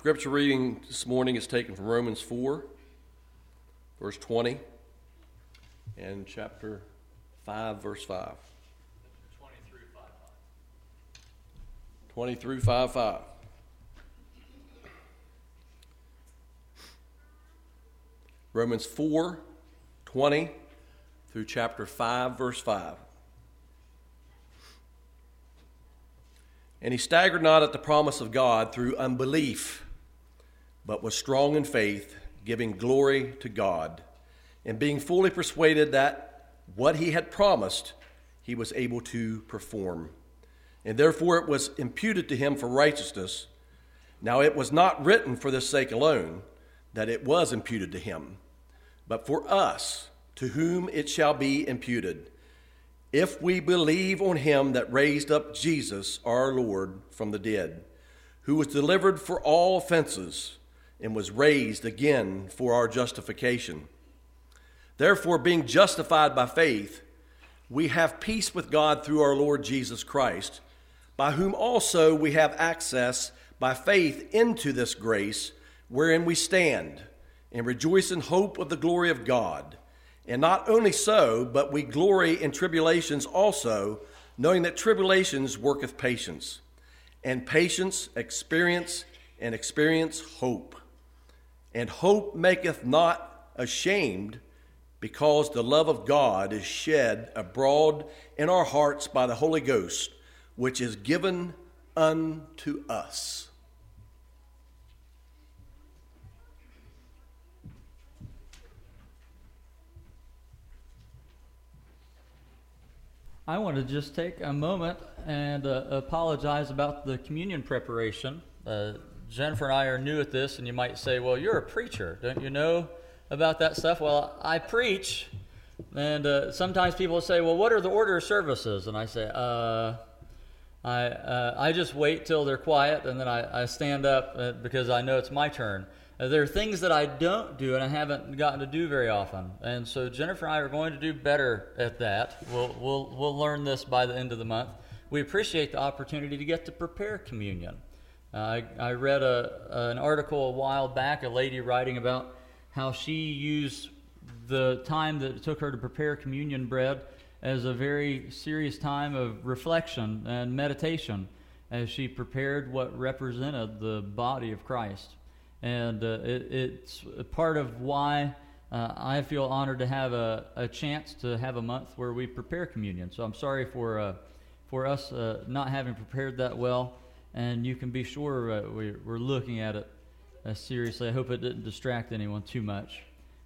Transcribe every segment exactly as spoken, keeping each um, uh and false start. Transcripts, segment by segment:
scripture reading this morning is taken from Romans four, verse twenty, and chapter five, verse five. twenty through five five. twenty through five five. Romans four, twenty through chapter five, verse five. And he staggered not at the promise of God through unbelief, but was strong in faith, giving glory to God, and being fully persuaded that what he had promised, he was able to perform. And therefore it was imputed to him for righteousness. Now it was not written for this sake alone, that it was imputed to him, but for us, to whom it shall be imputed, if we believe on him that raised up Jesus our Lord from the dead, who was delivered for all offenses, and was raised again for our justification. Therefore, being justified by faith, we have peace with God through our Lord Jesus Christ, by whom also we have access by faith into this grace wherein we stand, and rejoice in hope of the glory of God. And not only so, but we glory in tribulations also, knowing that tribulations worketh patience, and patience experience, and experience hope. And hope maketh not ashamed, because the love of God is shed abroad in our hearts by the Holy Ghost, which is given unto us. I want to just take a moment and uh, apologize about the communion preparation. Uh, Jennifer and I are new at this, and you might say, well, you're a preacher. Don't you know about that stuff? Well, I preach, and uh, sometimes people say, well, what are the order of services? And I say, uh, I uh, I just wait till they're quiet, and then I, I stand up uh, because I know it's my turn. Uh, there are things that I don't do and I haven't gotten to do very often. And so Jennifer and I are going to do better at that. We'll, we'll, we'll learn this by the end of the month. We appreciate the opportunity to get to prepare communion. Uh, I, I read a, an article a while back, a lady writing about how she used the time that it took her to prepare communion bread as a very serious time of reflection and meditation as she prepared what represented the body of Christ. And uh, it, it's a part of why uh, I feel honored to have a, a chance to have a month where we prepare communion. So I'm sorry for uh, for us uh, not having prepared that well, and you can be sure uh, we, we're looking at it uh, seriously. I hope it didn't distract anyone too much.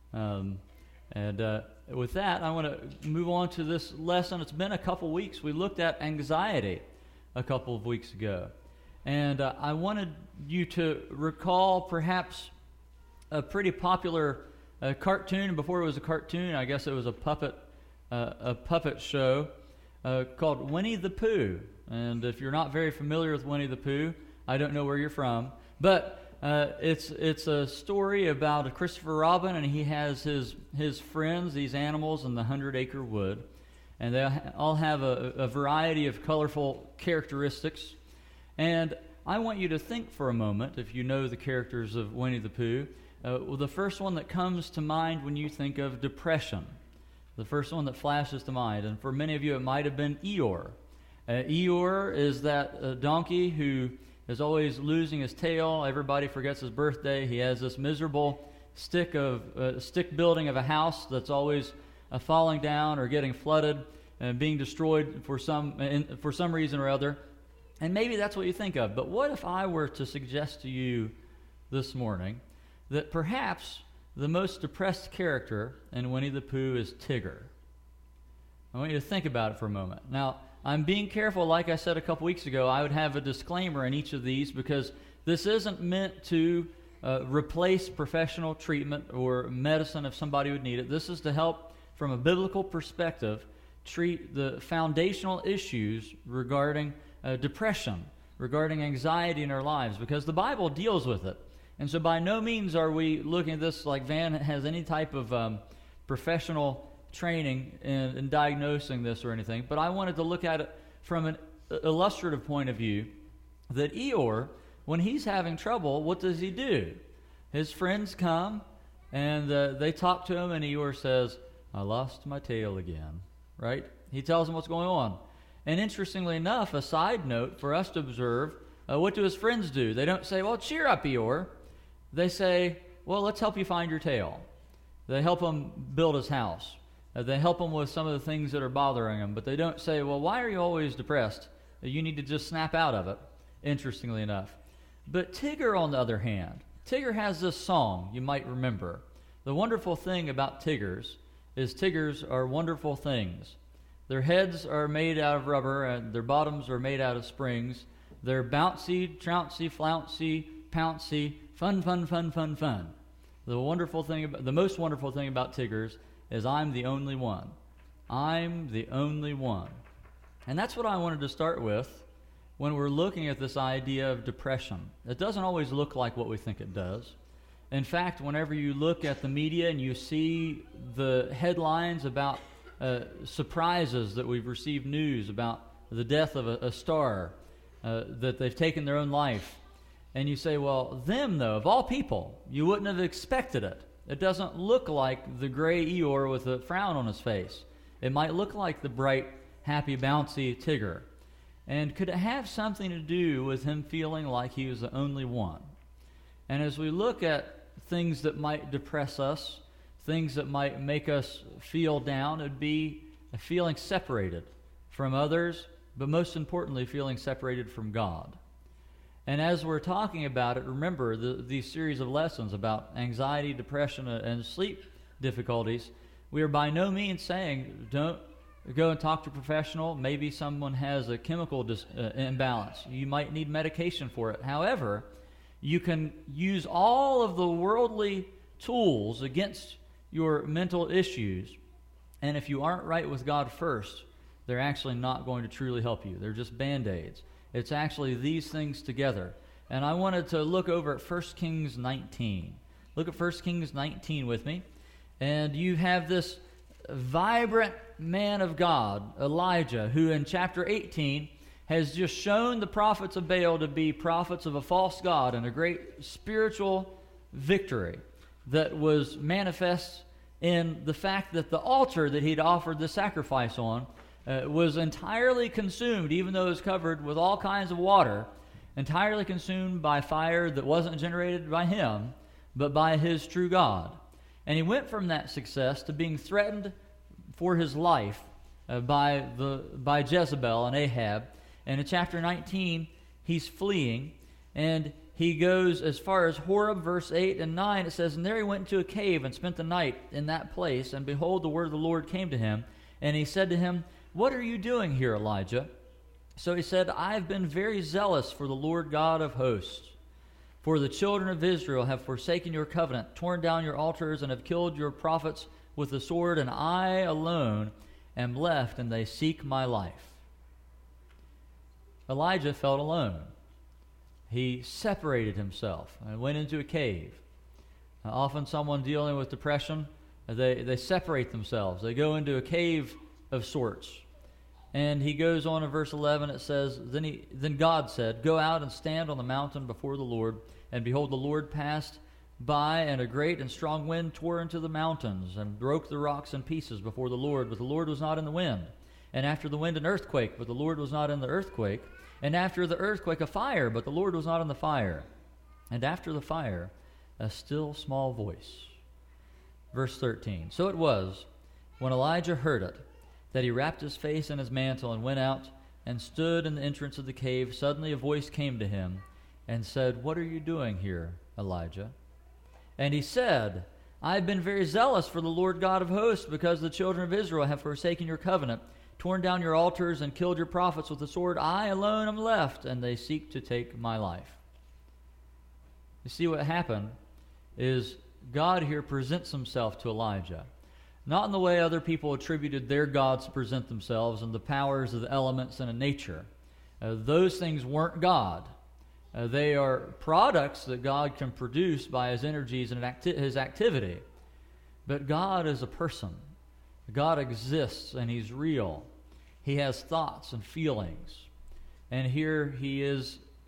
Um, and uh, with that, I want to move on to this lesson. It's been a couple weeks. We looked at anxiety a couple of weeks ago. And uh, I wanted you to recall perhaps a pretty popular uh, cartoon. And before it was a cartoon, I guess it was a puppet, uh, a puppet show uh, called Winnie the Pooh. And if you're not very familiar with Winnie the Pooh, I don't know where you're from, but uh, it's it's a story about a Christopher Robin, and he has his his friends, these animals in the Hundred Acre Wood, and they all have a, a variety of colorful characteristics. And I want you to think for a moment, if you know the characters of Winnie the Pooh, uh, well, the first one that comes to mind when you think of depression, the first one that flashes to mind, and for many of you it might have been Eeyore. Uh, Eeyore is that uh, donkey who is always losing his tail. Everybody forgets his birthday. He has this miserable stick of uh, stick building of a house that's always uh, falling down or getting flooded and being destroyed for some in, for some reason or other. And maybe that's what you think of. But what if I were to suggest to you this morning that perhaps the most depressed character in Winnie the Pooh is Tigger? I want you to think about it for a moment. Now, I'm being careful. Like I said a couple weeks ago, I would have a disclaimer in each of these because this isn't meant to uh, replace professional treatment or medicine if somebody would need it. This is to help, from a biblical perspective, treat the foundational issues regarding Uh, depression, regarding anxiety in our lives, because the Bible deals with it. And so by no means are we looking at this like Van has any type of um, professional training in, in diagnosing this or anything, but I wanted to look at it from an illustrative point of view, that Eeyore when he's having trouble, what does he do? His friends come, and uh, they talk to him, and Eeyore says, I lost my tail again, right? He tells them what's going on. And interestingly enough, a side note for us to observe, uh, what do his friends do? They don't say, well, cheer up, Eeyore. They say, well, let's help you find your tail. They help him build his house. Uh, they help him with some of the things that are bothering him. But they don't say, well, why are you always depressed? You need to just snap out of it, interestingly enough. But Tigger, on the other hand, Tigger has this song you might remember. The wonderful thing about Tiggers is Tiggers are wonderful things. Their heads are made out of rubber, and their bottoms are made out of springs. They're bouncy, trouncy, flouncy, pouncy, fun, fun, fun, fun, fun. The wonderful thing, about, the most wonderful thing about Tiggers is I'm the only one. I'm the only one. And that's what I wanted to start with when we're looking at this idea of depression. It doesn't always look like what we think it does. In fact, whenever you look at the media and you see the headlines about uh, surprises that we've received news about the death of a, a star, uh, that they've taken their own life, and you say, well, them, though, of all people, you wouldn't have expected it. It doesn't look like the gray Eeyore with a frown on his face. It might look like the bright, happy, bouncy Tigger. And could it have something to do with him feeling like he was the only one? And as we look at things that might depress us, things that might make us feel down, it would be a feeling separated from others, but most importantly, feeling separated from God. And as we're talking about it, remember the, these series of lessons about anxiety, depression, and sleep difficulties, we are by no means saying don't go and talk to a professional. Maybe someone has a chemical dis, uh, imbalance. You might need medication for it. However, you can use all of the worldly tools against your mental issues, and if you aren't right with God first, they're actually not going to truly help you. They're just Band-Aids. It's actually these things together. And I wanted to look over at First Kings nineteen. Look at First Kings nineteen with me. And you have this vibrant man of God, Elijah, who in chapter eighteen has just shown the prophets of Baal to be prophets of a false god and a great spiritual victory that was manifest in the fact that the altar that he'd offered the sacrifice on uh, was entirely consumed, even though it was covered with all kinds of water, entirely consumed by fire that wasn't generated by him, but by his true God. And he went from that success to being threatened for his life uh, by the by Jezebel and Ahab. And in chapter nineteen, he's fleeing, and he goes as far as Horeb, verse eight and nine. It says, and there he went into a cave and spent the night in that place, and behold, the word of the Lord came to him, and he said to him, what are you doing here, Elijah? So he said, I have been very zealous for the Lord God of hosts. For the children of Israel have forsaken your covenant, torn down your altars, and have killed your prophets with the sword, and I alone am left, and they seek my life. Elijah felt alone. He separated himself and went into a cave. Uh, often someone dealing with depression, they, they separate themselves. They go into a cave of sorts. And he goes on in verse eleven, it says, Then he, then God said, go out and stand on the mountain before the Lord. And behold, the Lord passed by, and a great and strong wind tore into the mountains, and broke the rocks in pieces before the Lord. But the Lord was not in the wind. And after the wind an earthquake, but the Lord was not in the earthquake. And after the earthquake a fire, but the Lord was not in the fire. And after the fire a still small voice. Verse thirteen, so it was, when Elijah heard it, that he wrapped his face in his mantle and went out and stood in the entrance of the cave. Suddenly a voice came to him and said, what are you doing here, Elijah? And he said, I have been very zealous for the Lord God of hosts, because the children of Israel have forsaken your covenant, torn down your altars, and killed your prophets with the sword. I alone am left, and they seek to take my life. You see, what happened is God here presents himself to Elijah. Not in the way other people attributed their gods to present themselves and the powers of the elements and of nature. Uh, those things weren't God. Uh, they are products that God can produce by his energies and acti- his activity. But God is a person. God exists, and he's real. He has thoughts and feelings. And here he is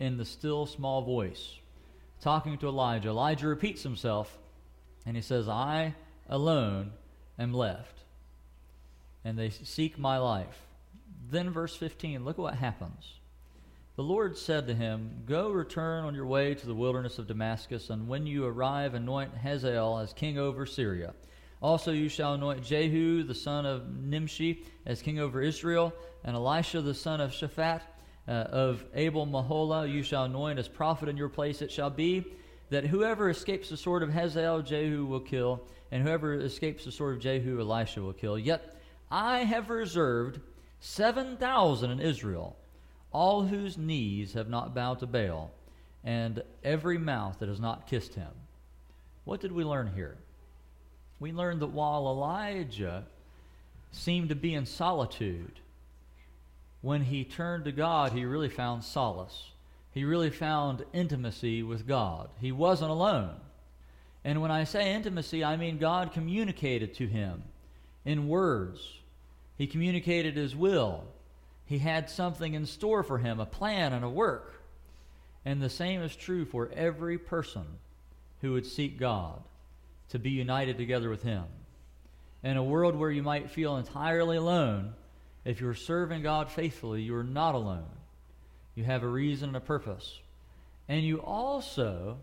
in the still small voice, talking to Elijah. Elijah repeats himself, and he says, I alone am left, and they seek my life. Then verse fifteen, look at what happens. The Lord said to him, Go, return on your way to the wilderness of Damascus, and when you arrive, anoint Hazael as king over Syria. Also you shall anoint Jehu the son of Nimshi as king over Israel, and Elisha the son of Shaphat uh, of Abel-Maholah you shall anoint as prophet in your place. It shall be that whoever escapes the sword of Hazael, Jehu will kill, and whoever escapes the sword of Jehu, Elisha will kill. Yet I have reserved seven thousand in Israel, all whose knees have not bowed to Baal, and every mouth that has not kissed him. What did we learn here? We learned that while Elijah seemed to be in solitude, when he turned to God, he really found solace. He really found intimacy with God. He wasn't alone. And when I say intimacy, I mean God communicated to him in words. He communicated his will. He had something in store for him, a plan and a work. And the same is true for every person who would seek God, to be united together with him. In a world where you might feel entirely alone, if you're serving God faithfully, you're not alone. You have a reason and a purpose. And you also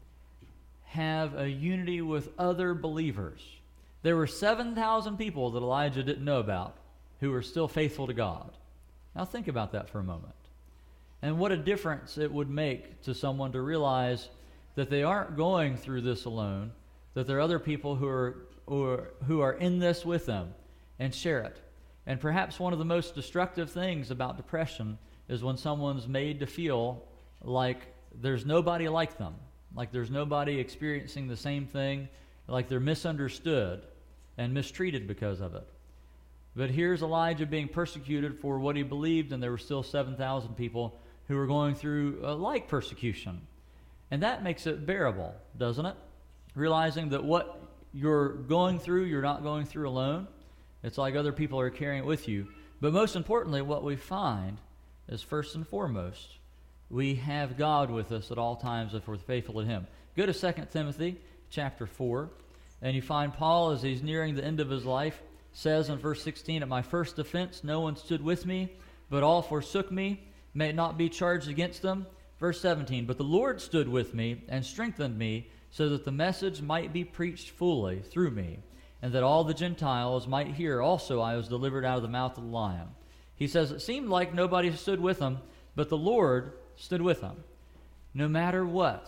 have a unity with other believers. There were seven thousand people that Elijah didn't know about who were still faithful to God. Now think about that for a moment. And what a difference it would make to someone to realize that they aren't going through this alone, that there are other people who are, who are who are in this with them and share it. And perhaps one of the most destructive things about depression is when someone's made to feel like there's nobody like them, like there's nobody experiencing the same thing, like they're misunderstood and mistreated because of it. But here's Elijah being persecuted for what he believed, and there were still seven thousand people who were going through a like persecution. And that makes it bearable, doesn't it? Realizing that what you're going through, you're not going through alone. It's like other people are carrying it with you. But most importantly, what we find is first and foremost, we have God with us at all times if we're faithful to him. Go to Second Timothy chapter four, and you find Paul, as he's nearing the end of his life, says in verse sixteen, At my first offense no one stood with me, but all forsook me. May it not be charged against them. Verse seventeen, But the Lord stood with me and strengthened me, so that the message might be preached fully through me, and that all the Gentiles might hear. Also I was delivered out of the mouth of the lion. He says it seemed like nobody stood with him, but the Lord stood with him. No matter what,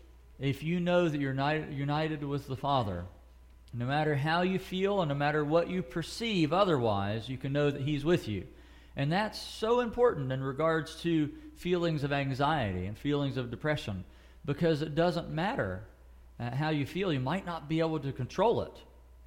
if you know that you're united, united with the Father, no matter how you feel and no matter what you perceive otherwise, you can know that he's with you. And that's so important in regards to feelings of anxiety and feelings of depression, because it doesn't matter Uh, how you feel. You might not be able to control it.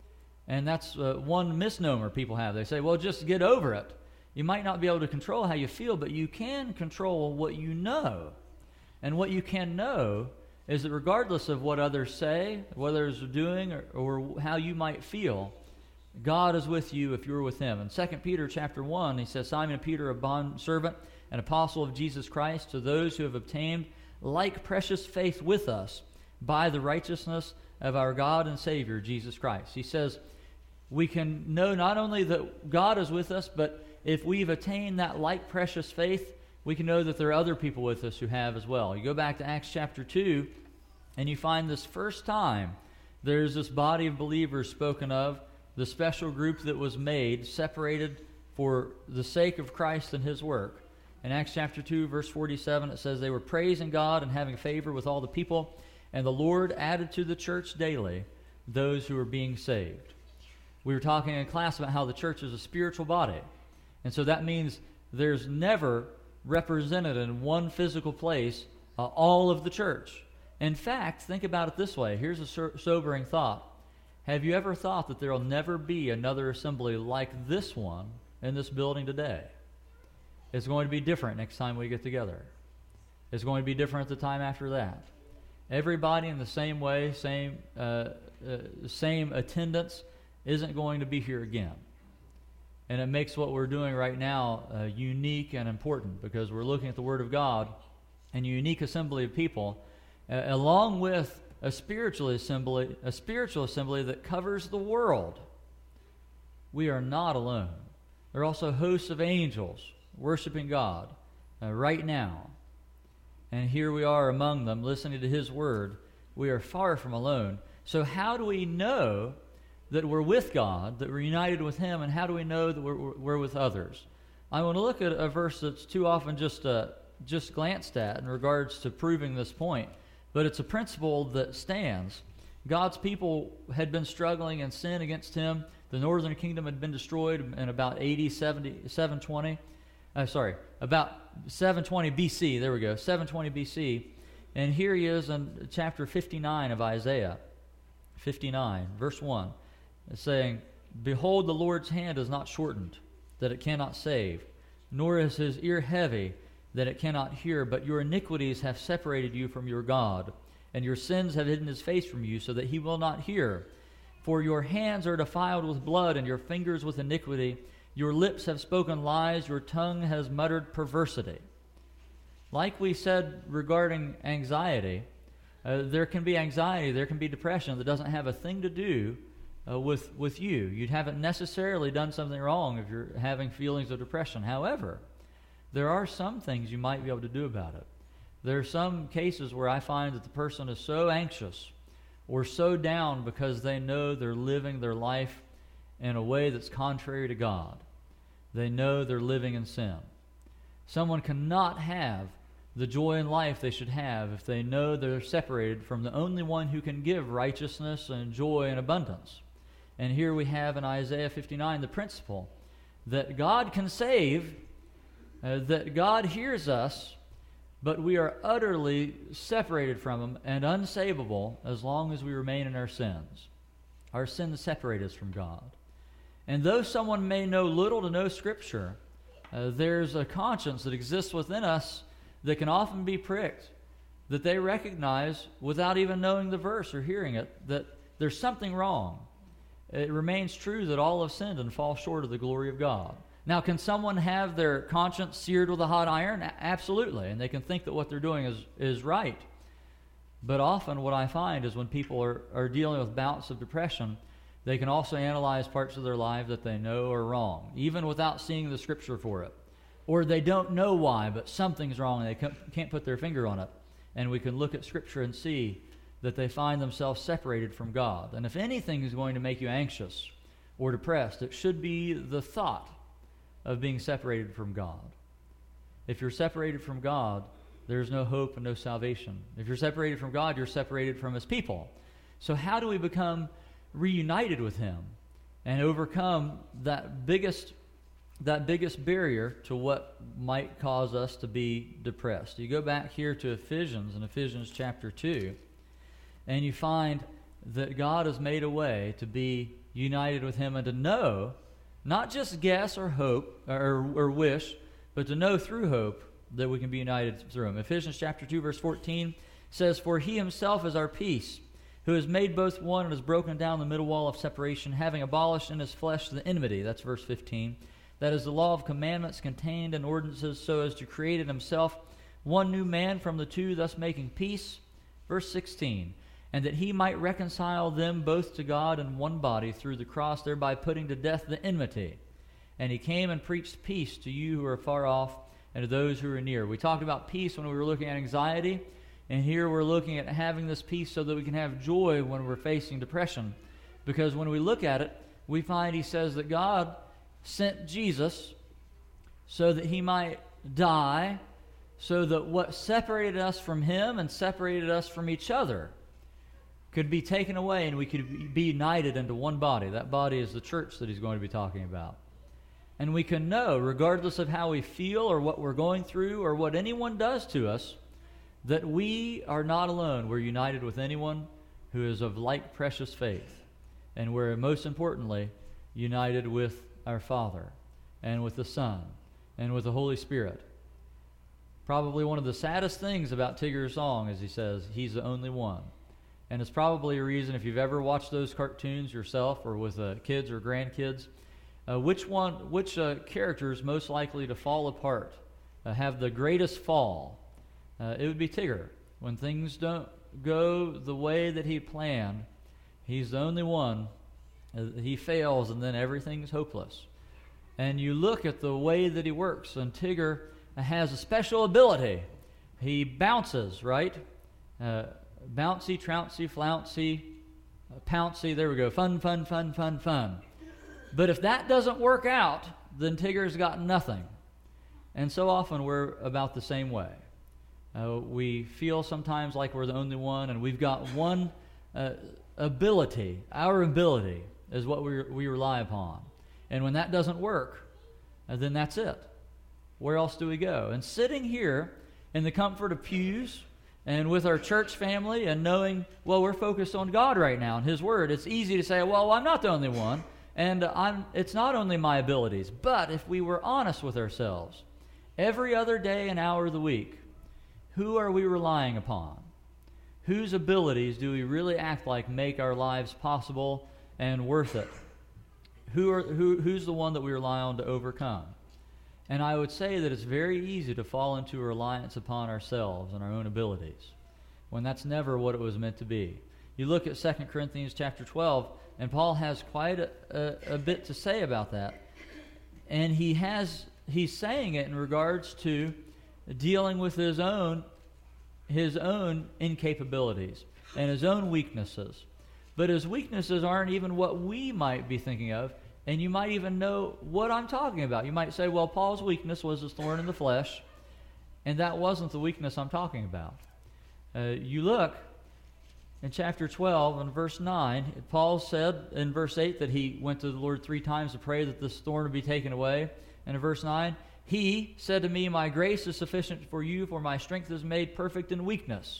And that's uh, one misnomer people have. They say, well, just get over it. You might not be able to control how you feel, but you can control what you know. And what you can know is that regardless of what others say, what others are doing, or, or how you might feel, God is with you if you're with him. In Second Peter chapter one, he says, Simon Peter, a bondservant and apostle of Jesus Christ, to those who have obtained like precious faith with us, by the righteousness of our God and Savior, Jesus Christ. He says we can know not only that God is with us, but if we've attained that like precious faith, we can know that there are other people with us who have as well. You go back to Acts chapter two, and you find this first time there's this body of believers spoken of, the special group that was made, separated for the sake of Christ and his work. In Acts chapter two, verse forty-seven, it says they were praising God and having favor with all the people, and the Lord added to the church daily those who were being saved. We were talking in class about how the church is a spiritual body. And so that means there's never represented in one physical place uh, all of the church. In fact, think about it this way. Here's a so- sobering thought. Have you ever thought that there will never be another assembly like this one in this building today? It's going to be different next time we get together. It's going to be different the time after that. Everybody in the same way, same uh, uh, same attendance, isn't going to be here again. And it makes what we're doing right now uh, unique and important, because we're looking at the Word of God and a unique assembly of people, uh, along with a spiritual assembly, a spiritual assembly that covers the world. We are not alone. There are also hosts of angels worshiping God uh, right now. And here we are among them, listening to His word. We are far from alone. So how do we know that we're with God, that we're united with Him, and how do we know that we're, we're with others? I want to look at a verse that's too often just uh, just glanced at in regards to proving this point, but it's a principle that stands. God's people had been struggling in sin against Him. The northern kingdom had been destroyed in about A D seventy, seven twenty. Uh, sorry, about seven twenty B C. There we go, seven twenty B C. And here he is in chapter fifty-nine of Isaiah, fifty-nine, verse one. It's saying, "Behold, the Lord's hand is not shortened, that it cannot save, nor is His ear heavy, that it cannot hear. But your iniquities have separated you from your God, and your sins have hidden His face from you, so that He will not hear. For your hands are defiled with blood, and your fingers with iniquity. Your lips have spoken lies, your tongue has muttered perversity." Like we said regarding anxiety, uh, there can be anxiety, there can be depression that doesn't have a thing to do Uh, with with you. You haven't necessarily done something wrong if you're having feelings of depression. However, there are some things you might be able to do about it. There are some cases where I find that the person is so anxious or so down because they know they're living their life in a way that's contrary to God. They know they're living in sin. Someone cannot have the joy in life they should have if they know they're separated from the only one who can give righteousness and joy and abundance. And here we have in Isaiah fifty-nine the principle that God can save, uh, that God hears us, but we are utterly separated from Him and unsavable as long as we remain in our sins. Our sins separate us from God. And though someone may know little to no Scripture, uh, there's a conscience that exists within us that can often be pricked, that they recognize without even knowing the verse or hearing it, that there's something wrong. It remains true that all have sinned and fall short of the glory of God. Now, can someone have their conscience seared with a hot iron? A- absolutely. And they can think that what they're doing is, is right. But often what I find is when people are, are dealing with bouts of depression, they can also analyze parts of their life that they know are wrong, even without seeing the Scripture for it. Or they don't know why, but something's wrong and they can't put their finger on it. And we can look at Scripture and see that they find themselves separated from God. And if anything is going to make you anxious or depressed, it should be the thought of being separated from God. If you're separated from God, there's no hope and no salvation. If you're separated from God, you're separated from His people. So how do we become reunited with Him and overcome that biggest that biggest barrier to what might cause us to be depressed? You go back here to Ephesians, in Ephesians chapter two, and you find that God has made a way to be united with Him and to know, not just guess or hope or, or wish, but to know through hope that we can be united through Him. Ephesians chapter two, verse fourteen says, "For He Himself is our peace, who has made both one and has broken down the middle wall of separation, having abolished in His flesh the enmity." That's verse fifteen. "That is the law of commandments contained in ordinances, so as to create in Himself one new man from the two, thus making peace." Verse sixteen. "And that He might reconcile them both to God in one body through the cross, thereby putting to death the enmity. And He came and preached peace to you who are far off and to those who are near." We talked about peace when we were looking at anxiety, and here we're looking at having this peace so that we can have joy when we're facing depression. Because when we look at it, we find He says that God sent Jesus so that He might die, so that what separated us from Him and separated us from each other could be taken away and we could be united into one body. That body is the church that He's going to be talking about. And we can know, regardless of how we feel or what we're going through or what anyone does to us, that we are not alone. We're united with anyone who is of like precious faith. And we're, most importantly, united with our Father and with the Son and with the Holy Spirit. Probably one of the saddest things about Tigger's song is he says, "He's the only one." And it's probably a reason, if you've ever watched those cartoons yourself or with uh, kids or grandkids, uh, which one, which uh, character is most likely to fall apart, uh, have the greatest fall? Uh, it would be Tigger. When things don't go the way that he planned, he's the only one. Uh, he fails, and then everything's hopeless. And you look at the way that he works, and Tigger has a special ability. He bounces, right? Uh, bouncy, trouncy, flouncy, uh, pouncy, there we go. Fun, fun, fun, fun, fun. But if that doesn't work out, then Tigger's got nothing. And so often we're about the same way. Uh, we feel sometimes like we're the only one, and we've got one uh, ability. Our ability is what we we rely upon. And when that doesn't work, uh, then that's it. Where else do we go? And sitting here in the comfort of pews and with our church family and knowing, well, we're focused on God right now and His Word, it's easy to say, well, I'm not the only one, and I'm, it's not only my abilities. But if we were honest with ourselves, every other day and hour of the week, who are we relying upon? Whose abilities do we really act like make our lives possible and worth it? Who are who who's the one that we rely on to overcome? And I would say that it's very easy to fall into a reliance upon ourselves and our own abilities, when that's never what it was meant to be. You look at Second Corinthians chapter twelve, and Paul has quite a, a, a bit to say about that. And he has he's saying it in regards to dealing with his own his own incapabilities and his own weaknesses. But his weaknesses aren't even what we might be thinking of, and you might even know what I'm talking about. You might say, well, Paul's weakness was his thorn in the flesh, and that wasn't the weakness I'm talking about. Uh, you look in chapter twelve and verse nine, Paul said in verse eight that he went to the Lord three times to pray that this thorn would be taken away. And in verse nine, He said to me, my grace is sufficient for you, for my strength is made perfect in weakness.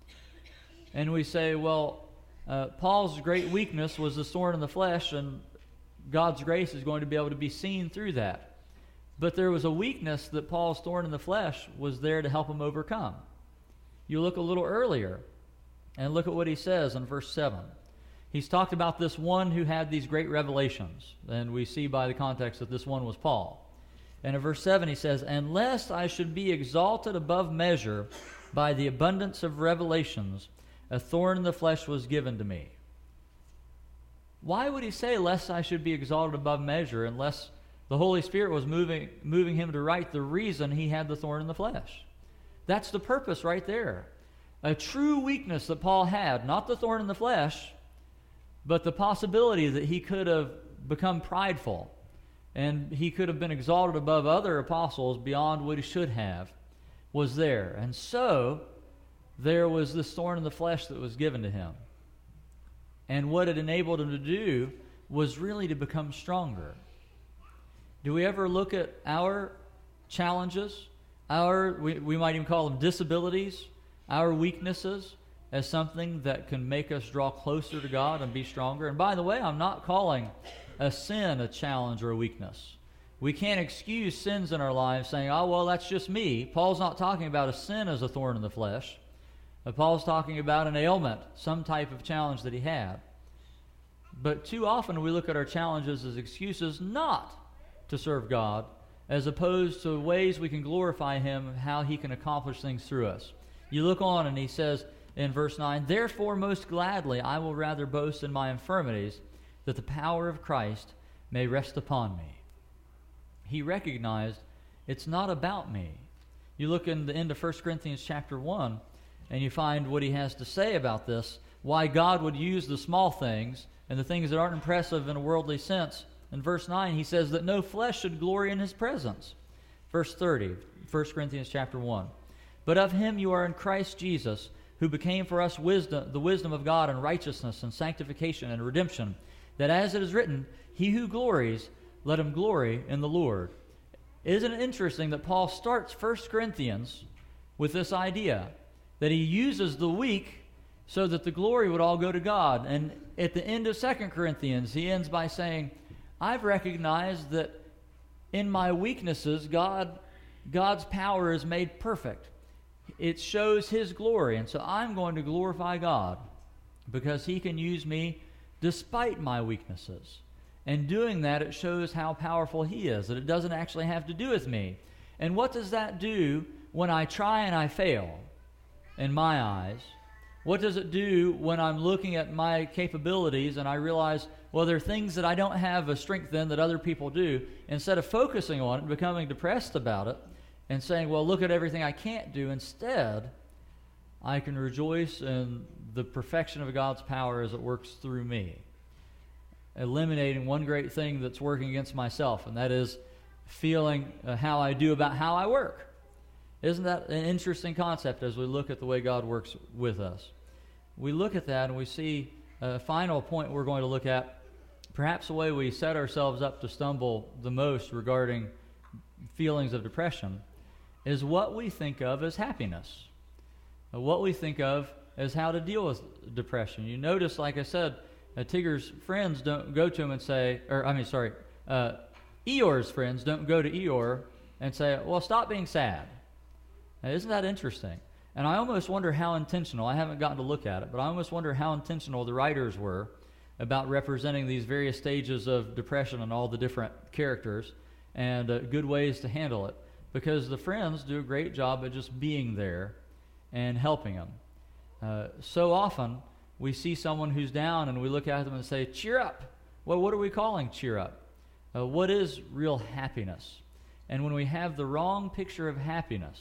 And we say, well, uh, Paul's great weakness was the thorn in the flesh, and God's grace is going to be able to be seen through that. But there was a weakness that Paul's thorn in the flesh was there to help him overcome. You look a little earlier, and look at what he says in verse seven. He's talked about this one who had these great revelations, and we see by the context that this one was Paul. And in verse seven he says, and lest I should be exalted above measure by the abundance of revelations, a thorn in the flesh was given to me. Why would he say, lest I should be exalted above measure, unless the Holy Spirit was moving, moving him to write the reason he had the thorn in the flesh? That's the purpose right there. A true weakness that Paul had, not the thorn in the flesh, but the possibility that he could have become prideful, and he could have been exalted above other apostles beyond what he should have, was there. And so, there was this thorn in the flesh that was given to him. And what it enabled him to do was really to become stronger. Do we ever look at our challenges, our, we, we might even call them disabilities, our weaknesses, as something that can make us draw closer to God and be stronger? And by the way, I'm not calling a sin a challenge or a weakness. We can't excuse sins in our lives saying, oh, well, that's just me. Paul's not talking about a sin as a thorn in the flesh. But Paul's talking about an ailment, some type of challenge that he had. But too often we look at our challenges as excuses not to serve God, as opposed to ways we can glorify Him, how He can accomplish things through us. You look on and he says in verse nine, therefore most gladly I will rather boast in my infirmities, that the power of Christ may rest upon me. He recognized it's not about me. You look in the end of First Corinthians chapter one, and you find what he has to say about this, why God would use the small things and the things that aren't impressive in a worldly sense. In verse nine, he says that no flesh should glory in his presence. Verse thirty, First Corinthians chapter one. But of him you are in Christ Jesus, who became for us wisdom, the wisdom of God and righteousness and sanctification and redemption, that as it is written, he who glories, let him glory in the Lord. Isn't it interesting that Paul starts First Corinthians with this idea, that he uses the weak so that the glory would all go to God? And at the end of Second Corinthians, he ends by saying, I've recognized that in my weaknesses, God, God's power is made perfect. It shows His glory, and so I'm going to glorify God because He can use me despite my weaknesses. And doing that, it shows how powerful He is, that it doesn't actually have to do with me. And what does that do when I try and I fail, in my eyes? What does it do when I'm looking at my capabilities and I realize, well, there are things that I don't have a strength in that other people do? Instead of focusing on it and becoming depressed about it and saying, well, look at everything I can't do, instead, I can rejoice in the perfection of God's power as it works through me, eliminating one great thing that's working against myself, and that is feeling uh, how I do about how I work. Isn't that an interesting concept as we look at the way God works with us? We look at that and we see a final point we're going to look at, perhaps the way we set ourselves up to stumble the most regarding feelings of depression, is what we think of as happiness. Uh, what we think of as how to deal with depression. You notice, like I said, uh, Tigger's friends don't go to him and say, or I mean, sorry, uh, Eeyore's friends don't go to Eeyore and say, well, stop being sad. Now, isn't that interesting? And I almost wonder how intentional, I haven't gotten to look at it, but I almost wonder how intentional the writers were about representing these various stages of depression and all the different characters and uh, good ways to handle it. Because the friends do a great job at just being there and helping them. Uh, so often, we see someone who's down and we look at them and say, cheer up. Well, what are we calling cheer up? Uh, what is real happiness? And when we have the wrong picture of happiness,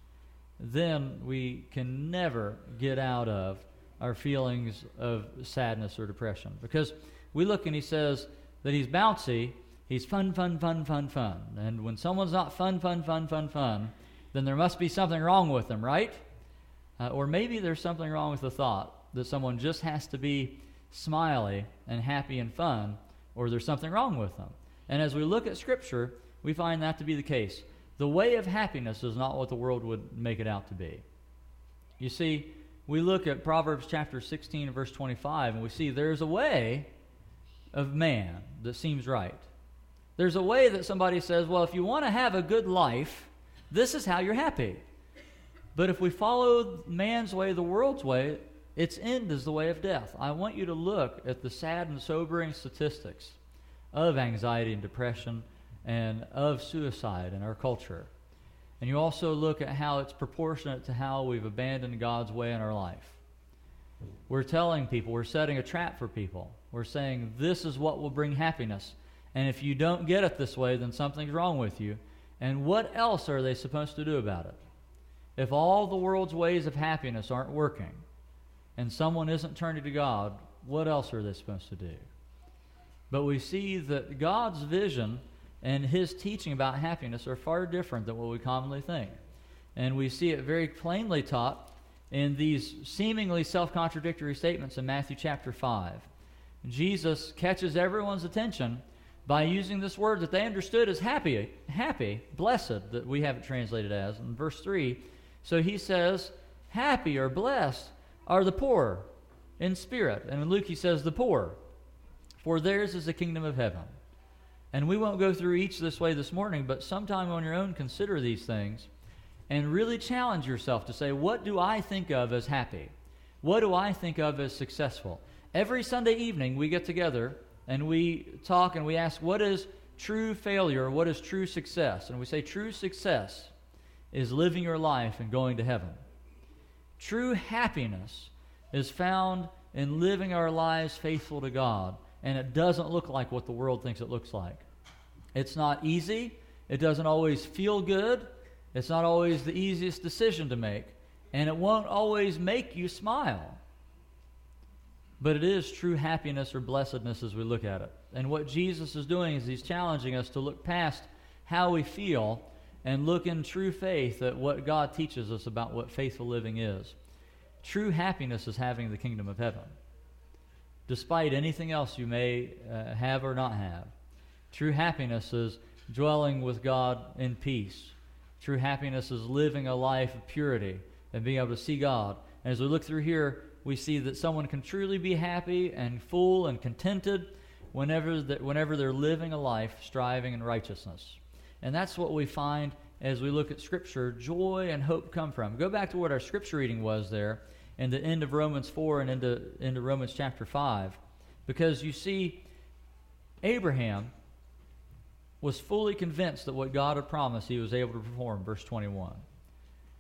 then we can never get out of our feelings of sadness or depression. Because we look and he says that he's bouncy, he's fun, fun, fun, fun, fun. And when someone's not fun, fun, fun, fun, fun, then there must be something wrong with them, right? Uh, or maybe there's something wrong with the thought that someone just has to be smiley and happy and fun, or there's something wrong with them. And as we look at Scripture, we find that to be the case. The way of happiness is not what the world would make it out to be. You see, we look at Proverbs chapter sixteen, verse twenty-five, and we see there's a way of man that seems right. There's a way that somebody says, well, if you want to have a good life, this is how you're happy. But if we follow man's way, the world's way, its end is the way of death. I want you to look at the sad and sobering statistics of anxiety and depression and of suicide in our culture. And you also look at how it's proportionate to how we've abandoned God's way in our life. We're telling people, we're setting a trap for people. We're saying, this is what will bring happiness. And if you don't get it this way, then something's wrong with you. And what else are they supposed to do about it? If all the world's ways of happiness aren't working, and someone isn't turning to God, what else are they supposed to do? But we see that God's vision and his teaching about happiness are far different than what we commonly think. And we see it very plainly taught in these seemingly self-contradictory statements in Matthew chapter five. Jesus catches everyone's attention by using this word that they understood as happy, happy, blessed, that we have it translated as, in verse three. So he says, happy or blessed are the poor in spirit. And in Luke he says, the poor, for theirs is the kingdom of heaven. And we won't go through each this way this morning, but sometime on your own consider these things and really challenge yourself to say, what do I think of as happy? What do I think of as successful? Every Sunday evening we get together and we talk and we ask, what is true failure? What is true success? And we say true success is living your life and going to heaven. True happiness is found in living our lives faithful to God, and it doesn't look like what the world thinks it looks like. It's not easy. It doesn't always feel good. It's not always the easiest decision to make, and it won't always make you smile. But it is true happiness or blessedness as we look at it. And what Jesus is doing is he's challenging us to look past how we feel and look in true faith at what God teaches us about what faithful living is. True happiness is having the kingdom of heaven, despite anything else you may uh, have or not have. True happiness is dwelling with God in peace. True happiness is living a life of purity and being able to see God. And as we look through here, we see that someone can truly be happy and full and contented whenever, the, whenever they're living a life striving in righteousness. And that's what we find as we look at Scripture, joy and hope come from. Go back to what our Scripture reading was there in the end of Romans four and into, into Romans chapter five. Because you see, Abraham was fully convinced that what God had promised he was able to perform, verse twenty-one.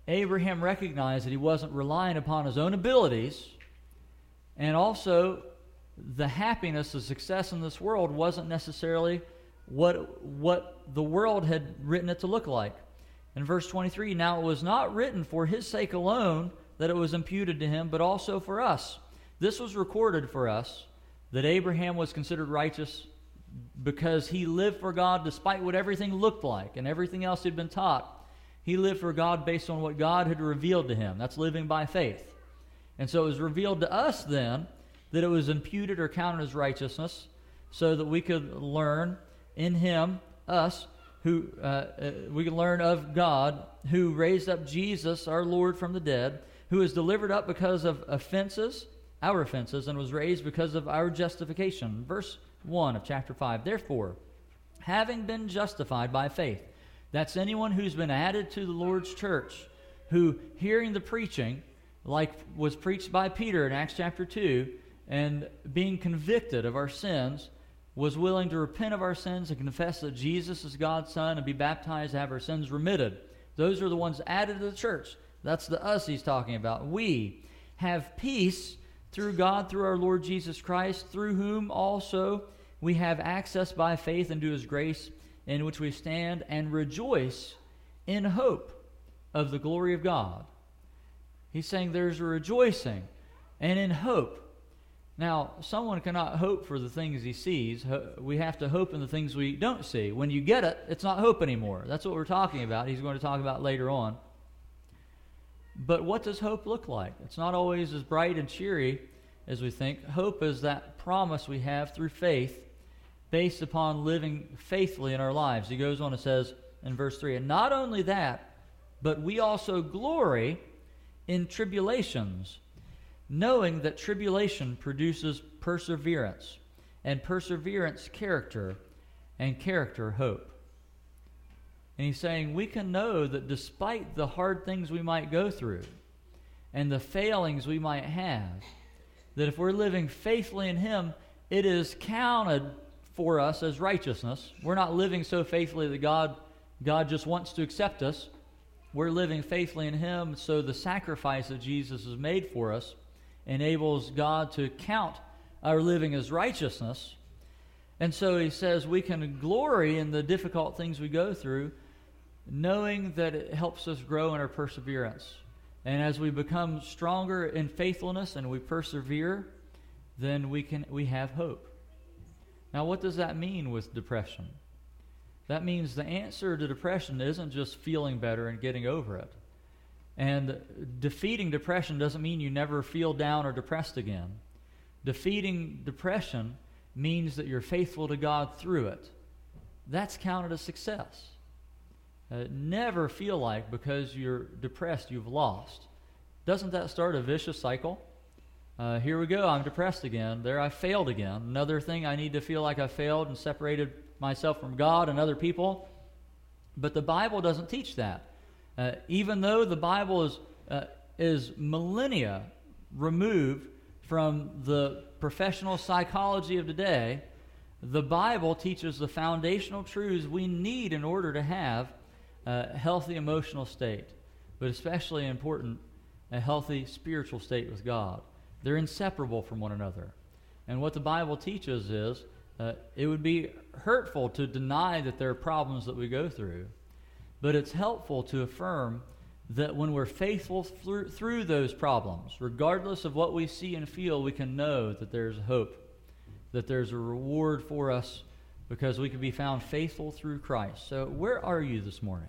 Abraham recognized that he wasn't relying upon his own abilities, and also the happiness, the success in this world wasn't necessarily what, what the world had written it to look like. In verse twenty-three, now it was not written for his sake alone that it was imputed to him, but also for us. This was recorded for us, that Abraham was considered righteous because he lived for God despite what everything looked like and everything else he'd been taught. He lived for God based on what God had revealed to him. That's living by faith. And so it was revealed to us then that it was imputed or counted as righteousness, so that we could learn in him, us, who uh, uh, we could learn of God, who raised up Jesus, our Lord, from the dead, who was delivered up because of offenses, our offenses, and was raised because of our justification. Verse one of chapter five, therefore, having been justified by faith, that's anyone who's been added to the Lord's church, who, hearing the preaching, like was preached by Peter in Acts chapter two, and being convicted of our sins, was willing to repent of our sins and confess that Jesus is God's Son and be baptized to have our sins remitted. Those are the ones added to the church. That's the us he's talking about. We have peace through God, through our Lord Jesus Christ, through whom also we have access by faith into his grace, in which we stand and rejoice in hope of the glory of God. He's saying there's a rejoicing and in hope. Now, someone cannot hope for the things he sees. We have to hope in the things we don't see. When you get it, it's not hope anymore. That's what we're talking about. He's going to talk about later on. But what does hope look like? It's not always as bright and cheery as we think. Hope is that promise we have through faith based upon living faithfully in our lives. He goes on and says in verse three, and not only that, but we also glory in tribulations, knowing that tribulation produces perseverance, and perseverance character, and character hope. And he's saying we can know that despite the hard things we might go through and the failings we might have, that if we're living faithfully in him, it is counted for us as righteousness. We're not living so faithfully that God, God just wants to accept us. We're living faithfully in him, so the sacrifice that Jesus has made for us enables God to count our living as righteousness. And so he says we can glory in the difficult things we go through, knowing that it helps us grow in our perseverance. And as we become stronger in faithfulness and we persevere, then we can we have hope. Now, what does that mean with depression? That means the answer to depression isn't just feeling better and getting over it. And defeating depression doesn't mean you never feel down or depressed again. Defeating depression means that you're faithful to God through it. That's counted as success. Uh, never feel like because you're depressed you've lost. Doesn't that start a vicious cycle? Uh, here we go, I'm depressed again. There I failed again. Another thing, I need to feel like I failed and separated myself from God and other people. But the Bible doesn't teach that. Uh, even though the Bible is uh, is millennia removed from the professional psychology of today, the Bible teaches the foundational truths we need in order to have a healthy emotional state, but especially important, a healthy spiritual state with God. They're inseparable from one another. And what the Bible teaches is uh, it would be hurtful to deny that there are problems that we go through, but it's helpful to affirm that when we're faithful through, through those problems, regardless of what we see and feel, we can know that there's hope, that there's a reward for us because we can be found faithful through Christ. So where are you this morning?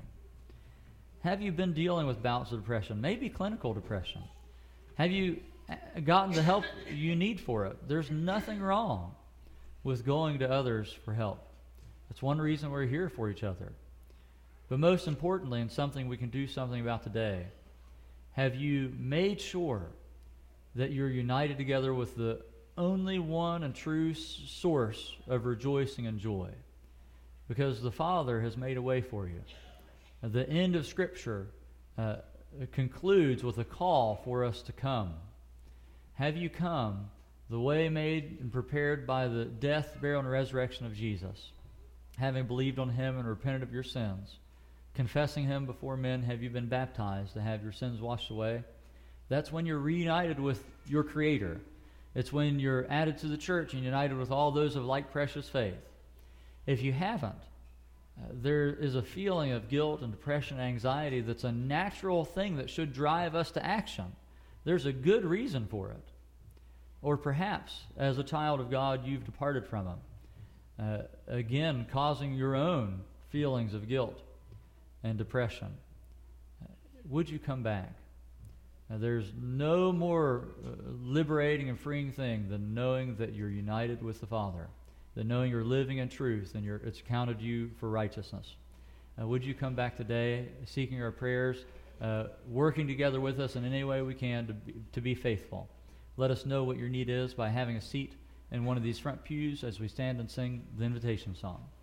Have you been dealing with bouts of depression, maybe clinical depression? Have you gotten the help you need for it? There's nothing wrong with going to others for help. That's one reason we're here for each other. But most importantly, and something we can do something about today, have you made sure that you're united together with the only one and true source of rejoicing and joy? Because the Father has made a way for you. The end of Scripture uh, concludes with a call for us to come. Have you come the way made and prepared by the death, burial, and resurrection of Jesus, having believed on him and repented of your sins? confessing him before men, have you been baptized to have your sins washed away? That's when you're reunited with your Creator. It's when you're added to the church and united with all those of like precious faith. If you haven't, uh, there is a feeling of guilt and depression and anxiety that's a natural thing that should drive us to action. There's a good reason for it. Or perhaps, as a child of God, you've departed from Him, uh, again, causing your own feelings of guilt and depression. Uh, would you come back? Uh, there's no more uh, liberating and freeing thing than knowing that you're united with the Father, than knowing you're living in truth and you're, it's counted you for righteousness. Uh, would you come back today, seeking our prayers, uh, working together with us in any way we can to be, to be faithful? Let us know what your need is by having a seat in one of these front pews as we stand and sing the invitation song.